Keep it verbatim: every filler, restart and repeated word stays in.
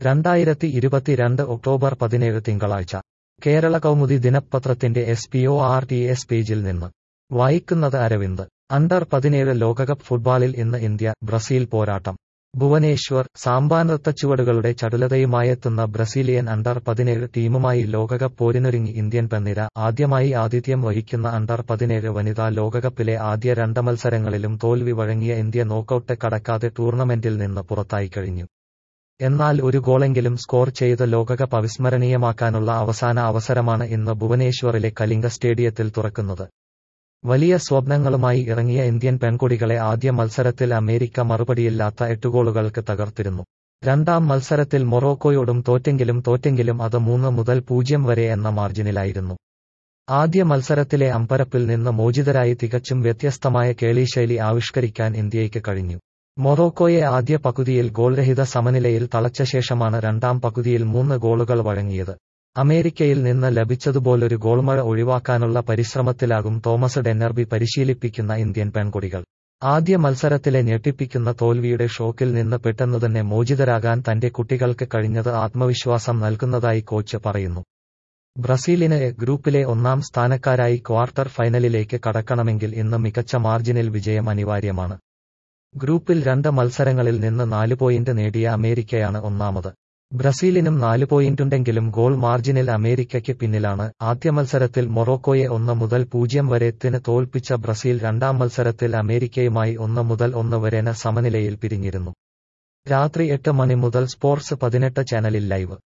രണ്ടായിരത്തി ഇരുപത്തിരണ്ട് ഒക്ടോബർ പതിനേഴ് തിങ്കളാഴ്ച കേരള കൗമുദി ദിനപത്രത്തിന്റെ S P O R T S പേജിൽ നിന്ന് വായിക്കുന്നത് അരവിന്ദ്. അണ്ടർ പതിനേഴ് ലോകകപ്പ് ഫുട്ബോളിൽ ഇന്ന് ഇന്ത്യ ബ്രസീൽ പോരാട്ടം. ഭുവനേശ്വർ. സാമ്പാനൃത്തച്ചുവടുകളുടെ ചടുലതയുമായെത്തുന്ന ബ്രസീലിയൻ അണ്ടർ പതിനേഴ് ടീമുമായി ലോകകപ്പ് പോരിനൊരുങ്ങി ഇന്ത്യൻ പെൺനിര. ആദ്യമായി ആതിഥ്യം വഹിക്കുന്ന അണ്ടർ പതിനേഴ് വനിതാ ലോകകപ്പിലെ ആദ്യ രണ്ട് മത്സരങ്ങളിലും തോൽവി വഴങ്ങിയ ഇന്ത്യ നോക്കൌട്ട് കടക്കാതെ ടൂർണമെന്റിൽ നിന്ന് പുറത്തായിക്കഴിഞ്ഞു. എന്നാൽ ഒരു ഗോളെങ്കിലും സ്കോർ ചെയ്ത് ലോകകപ്പ് അവിസ്മരണീയമാക്കാനുള്ള അവസാന അവസരമാണ് ഇന്ന് ഭുവനേശ്വറിലെ കലിംഗ സ്റ്റേഡിയത്തിൽ തുറക്കുന്നത്. വലിയ സ്വപ്നങ്ങളുമായി ഇറങ്ങിയ ഇന്ത്യൻ പെൺകുട്ടികളെ ആദ്യ മത്സരത്തിൽ അമേരിക്ക മറുപടിയില്ലാത്ത എട്ട് ഗോളുകൾക്ക് തകർത്തിരുന്നു. രണ്ടാം മത്സരത്തിൽ മൊറോക്കോയോടും തോറ്റെങ്കിലും തോറ്റെങ്കിലും അത് മൂന്ന് മുതൽ പൂജ്യം വരെ എന്ന മാർജിനിലായിരുന്നു. ആദ്യ മത്സരത്തിലെ അമ്പരപ്പിൽ നിന്ന് മോചിതരായി തികച്ചും വ്യത്യസ്തമായ കേളിശൈലി ആവിഷ്കരിക്കാൻ ഇന്ത്യയ്ക്ക് കഴിഞ്ഞു. മൊറോക്കോയെ ആദ്യ പകുതിയിൽ ഗോൾരഹിത സമനിലയിൽ തളച്ച ശേഷമാണ് രണ്ടാം പകുതിയിൽ മൂന്ന് ഗോളുകൾ വഴങ്ങിയത്. അമേരിക്കയിൽ നിന്ന് ലഭിച്ചതുപോലൊരു ഗോൾമഴ ഒഴിവാക്കാനുള്ള പരിശ്രമത്തിലാകും തോമസ് ഡെന്നർബി പരിശീലിപ്പിക്കുന്ന ഇന്ത്യൻ പെൺകുട്ടികൾ. ആദ്യ മത്സരത്തിലെ ഞെട്ടിപ്പിക്കുന്ന തോൽവിയുടെ ഷോക്കിൽ നിന്ന് പെട്ടെന്നുതന്നെ മോചിതരാകാൻ തന്റെ കുട്ടികൾക്ക് കഴിഞ്ഞത് ആത്മവിശ്വാസം നൽകുന്നതായി കോച്ച് പറയുന്നു. ബ്രസീലിന് എ ഗ്രൂപ്പിലെ ഒന്നാം സ്ഥാനക്കാരായി ക്വാർട്ടർ ഫൈനലിലേക്ക് കടക്കണമെങ്കിൽ ഇന്ന് മികച്ച മാർജിനിൽ വിജയം അനിവാര്യമാണ്. ഗ്രൂപ്പിൽ രണ്ട് മത്സരങ്ങളിൽ നിന്ന് നാല് പോയിന്റ് നേടിയ അമേരിക്കയാണ് ഒന്നാമത്. ബ്രസീലിനും നാല് പോയിന്റുണ്ടെങ്കിലും ഗോൾ മാർജിനിൽ അമേരിക്കയ്ക്ക് പിന്നിലാണ്. ആദ്യ മത്സരത്തിൽ മൊറോക്കോയെ ഒന്ന് മുതൽ പൂജ്യം വരെ ത്തിന് തോൽപ്പിച്ച ബ്രസീൽ രണ്ടാം മത്സരത്തിൽ അമേരിക്കയുമായി ഒന്ന് മുതൽ ഒന്ന് വരെന സമനിലയിൽ പിരിഞ്ഞിരുന്നു. രാത്രി എട്ട് മണി മുതൽ സ്പോർട്സ് പതിനെട്ട് ചാനലിൽ ലൈവ്.